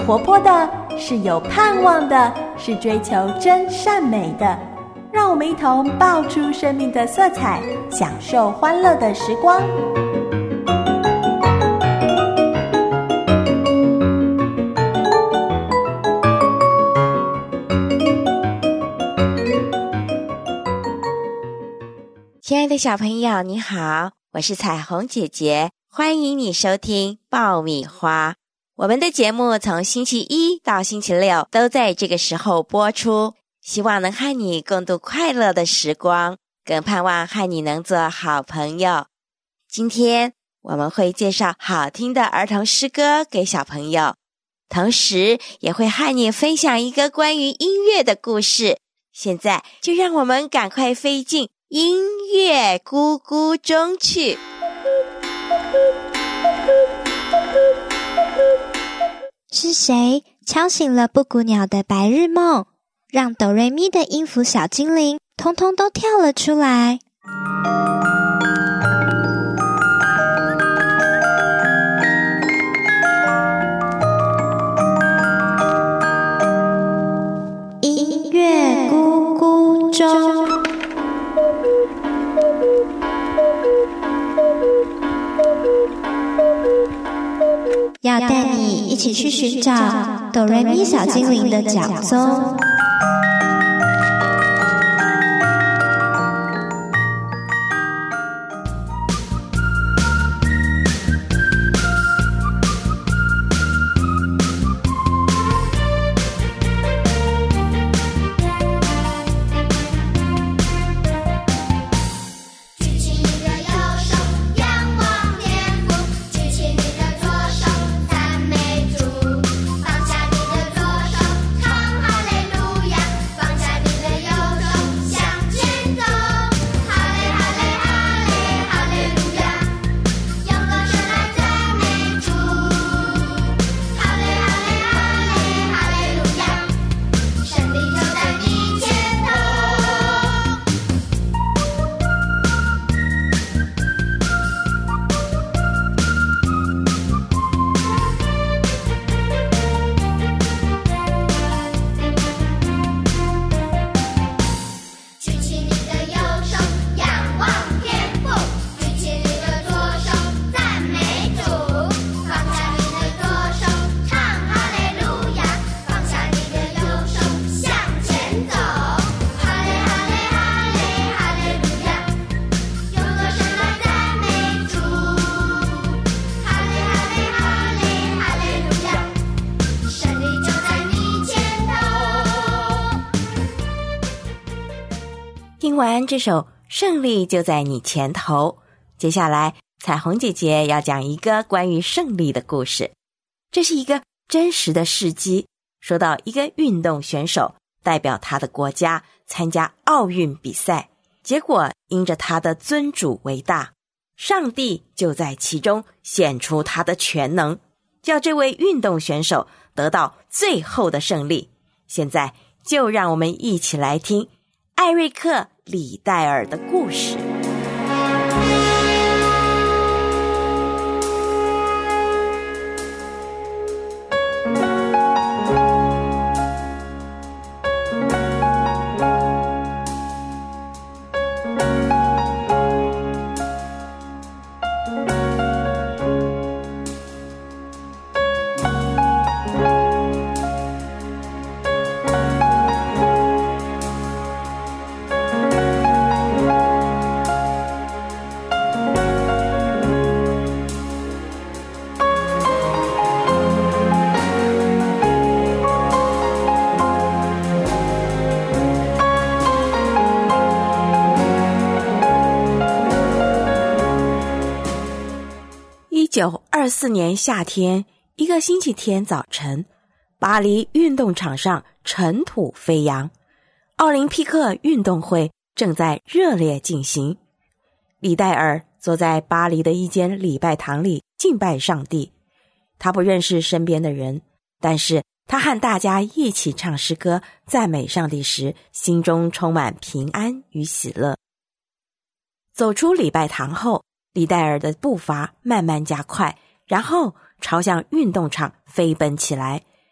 活泼的，是有盼望的，是追求真善美的。让我们一同爆出生命的色彩，享受欢乐的时光。 亲爱的小朋友，你好，我是彩虹姐姐，欢迎你收听爆米花。我们的节目从星期一到星期六都在这个时候播出，希望能和你共度快乐的时光，更盼望和你能做好朋友。今天我们会介绍好听的儿童诗歌给小朋友，同时也会和你分享一个关于音乐的故事。现在就让我们赶快飞进音乐咕咕中去。 是谁敲醒了布谷鸟的白日梦，让哆瑞咪的音符小精灵通通都跳了出来？音乐咕咕中，要带你一起去寻找哆瑞咪小精灵的脚踪。 听完这首《胜利就在你前头》，接下来彩虹姐姐要讲一个关于胜利的故事。这是一个真实的事迹，说到一个运动选手代表他的国家参加奥运比赛，结果因着他的尊主为大，上帝就在其中显出他的全能，叫这位运动选手得到最后的胜利。现在就让我们一起来听艾瑞克·李戴尔的故事。1924年夏天，一个星期天早晨，巴黎运动场上尘土飞扬，奥林匹克运动会正在热烈进行。李戴尔坐在巴黎的一间礼拜堂里敬拜上帝，他不认识身边的人，但是他和大家一起唱诗歌赞美上帝时，心中充满平安与喜乐。走出礼拜堂后，李戴尔的步伐慢慢加快，然后朝向运动场飞奔起来，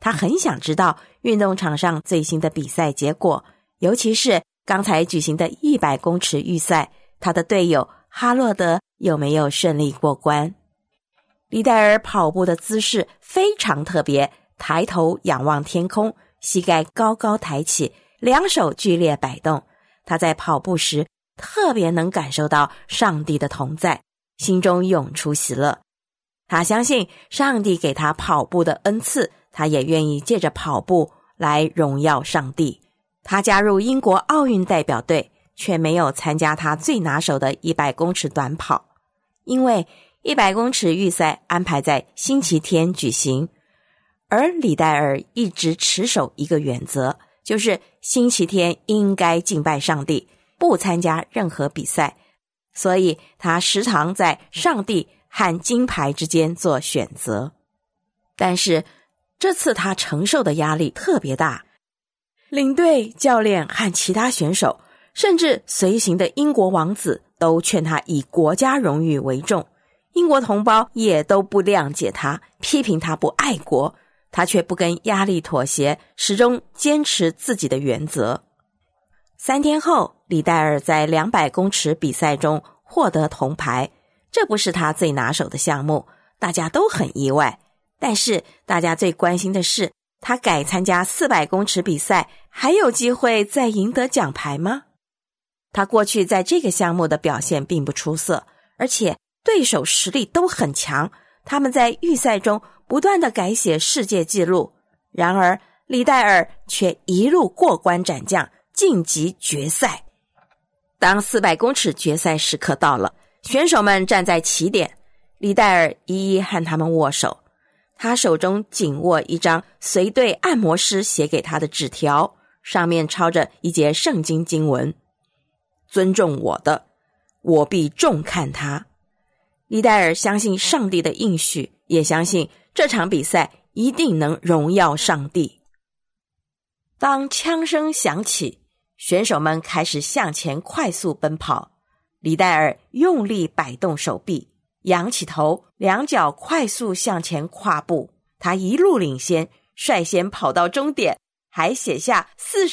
他很想知道运动场上最新的比赛结果，尤其是刚才举行的100公尺预赛，他的队友哈洛德有没有顺利过关。李戴尔跑步的姿势非常特别，抬头仰望天空，膝盖高高抬起，两手剧烈摆动。他在跑步时特别能感受到上帝的同在，心中涌出喜乐。他相信上帝给他跑步的恩赐，他也愿意借着跑步来荣耀上帝。他加入英国奥运代表队，却没有参加他最拿手的100公尺短跑，因为100公尺预赛安排在星期天举行，而李戴尔一直持守一个原则，就是星期天应该敬拜上帝，不参加任何比赛，所以他时常在上帝和金牌之间做选择。但是这次他承受的压力特别大，领队、教练和其他选手，甚至随行的英国王子都劝他以国家荣誉为重。英国同胞也都不谅解他，批评他不爱国，他却不跟压力妥协，始终坚持自己的原则。3天后，李戴尔在200公尺比赛中获得铜牌，这不是他最拿手的项目，大家都很意外。但是大家最关心的是，他改参加400公尺比赛，还有机会再赢得奖牌吗？他过去在这个项目的表现并不出色，而且对手实力都很强，他们在预赛中不断地改写世界纪录。然而李戴尔却一路过关斩将，晋级决赛。当400公尺决赛时刻到了，选手们站在起点，李戴尔一一和他们握手。他手中紧握一张随队按摩师写给他的纸条，上面抄着一节圣经经文：尊重我的，我必重看他。李戴尔相信上帝的应许，也相信这场比赛一定能荣耀上帝。当枪声响起，选手们开始向前快速奔跑，李戴尔用力摆动手臂，仰起头，两脚快速向前跨步，他一路领先，率先跑到终点，还写下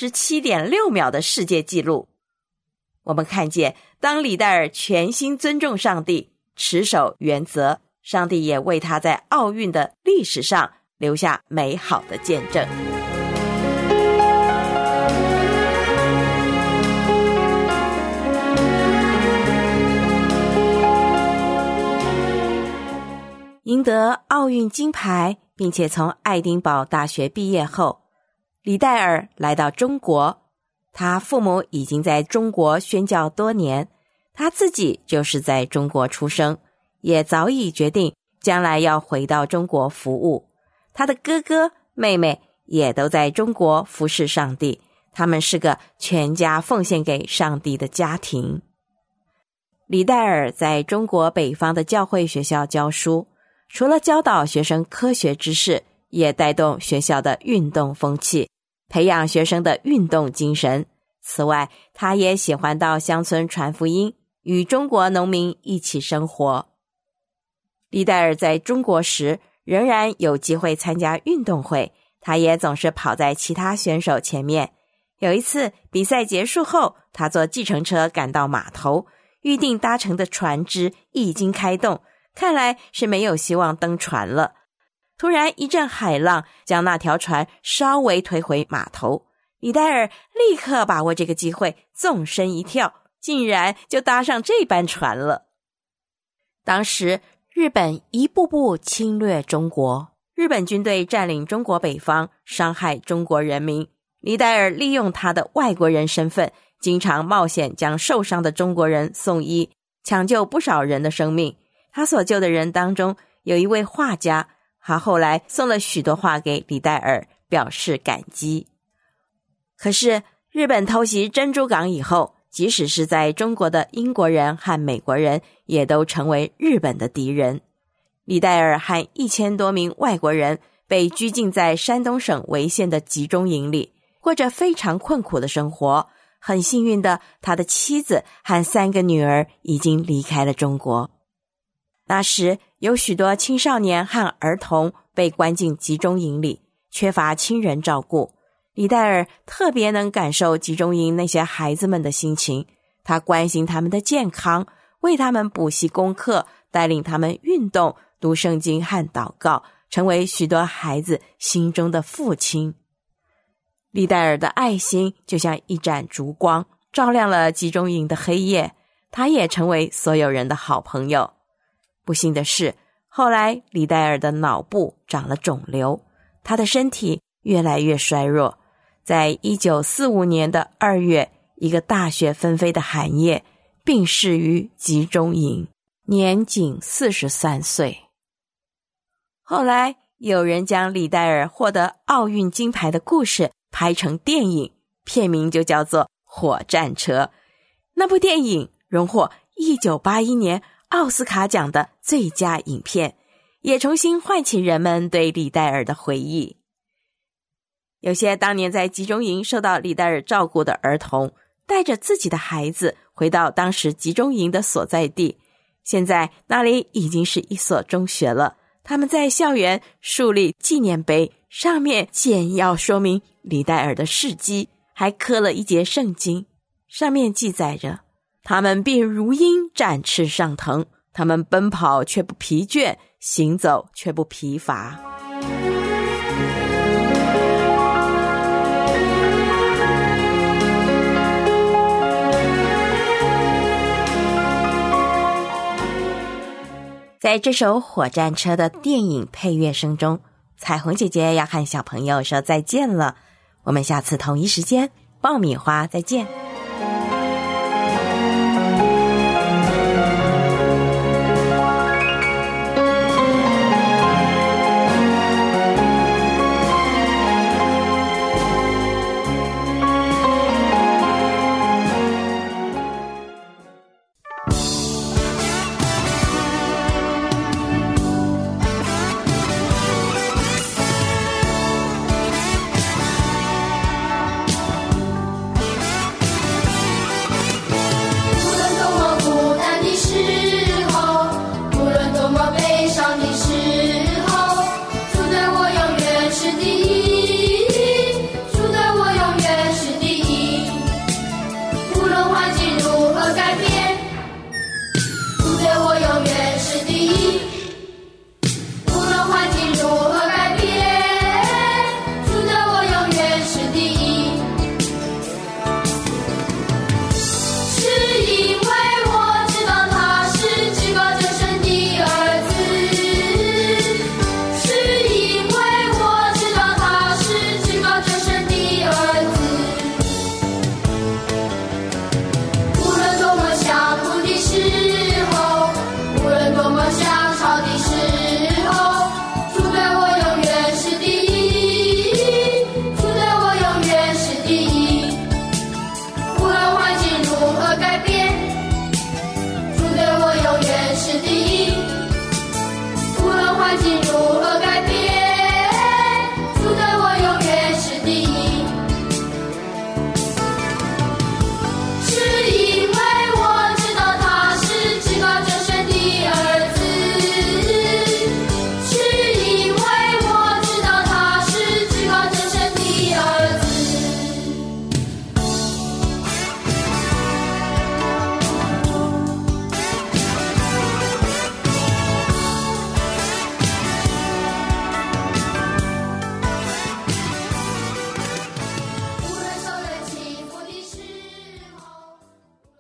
47.6 秒的世界纪录。我们看见，当李戴尔全心尊重上帝，持守原则，上帝也为他在奥运的历史上留下美好的见证。赢得奥运金牌，并且从爱丁堡大学毕业后，李戴尔来到中国。他父母已经在中国宣教多年，他自己就是在中国出生，也早已决定将来要回到中国服务。他的哥哥妹妹也都在中国服侍上帝，他们是个全家奉献给上帝的家庭。李戴尔在中国北方的教会学校教书，除了教导学生科学知识，也带动学校的运动风气，培养学生的运动精神。此外，他也喜欢到乡村传福音，与中国农民一起生活。李戴尔在中国时仍然有机会参加运动会，他也总是跑在其他选手前面。有一次比赛结束后，他坐计程车赶到码头，预定搭乘的船只已经开动，看来是没有希望登船了。突然一阵海浪将那条船稍微推回码头，李戴尔立刻把握这个机会，纵身一跳，竟然就搭上这班船了。当时日本一步步侵略中国，日本军队占领中国北方，伤害中国人民。李戴尔利用他的外国人身份，经常冒险将受伤的中国人送医，抢救不少人的生命。他所救的人当中有一位画家，他后来送了许多画给李戴尔，表示感激。可是日本偷袭珍珠港以后，即使是在中国的英国人和美国人也都成为日本的敌人。李戴尔和1000多名外国人被拘禁在山东省潍县的集中营里，过着非常困苦的生活。很幸运的，他的妻子和3个女儿已经离开了中国。那时有许多青少年和儿童被关进集中营里， 缺乏亲人照顾。李戴尔特别能感受集中营那些孩子们的心情，他关心他们的健康，为他们补习功课，带领他们运动、读圣经和祷告，成为许多孩子心中的父亲。李戴尔的爱心就像一盏烛光，照亮了集中营的黑夜，他也成为所有人的好朋友。不幸的是，后来李戴尔的脑部长了肿瘤，他的身体越来越衰弱。在1945年的2月，一个大雪纷飞的寒夜，病逝于集中营，年仅43岁。后来有人将李戴尔获得奥运金牌的故事拍成电影，片名就叫做《火战车》。那部电影荣获1981年奥斯卡奖的最佳影片，也重新唤起人们对李戴尔的回忆。有些当年在集中营受到李戴尔照顾的儿童，带着自己的孩子回到当时集中营的所在地，现在那里已经是一所中学了。他们在校园树立纪念碑，上面简要说明李戴尔的事迹，还刻了一节圣经，上面记载着：他们必如鹰展翅上腾，他们奔跑却不疲倦，行走却不疲乏。在这首火战车的电影配乐声中，彩虹姐姐要和小朋友说再见了。我们下次同一时间爆米花再见。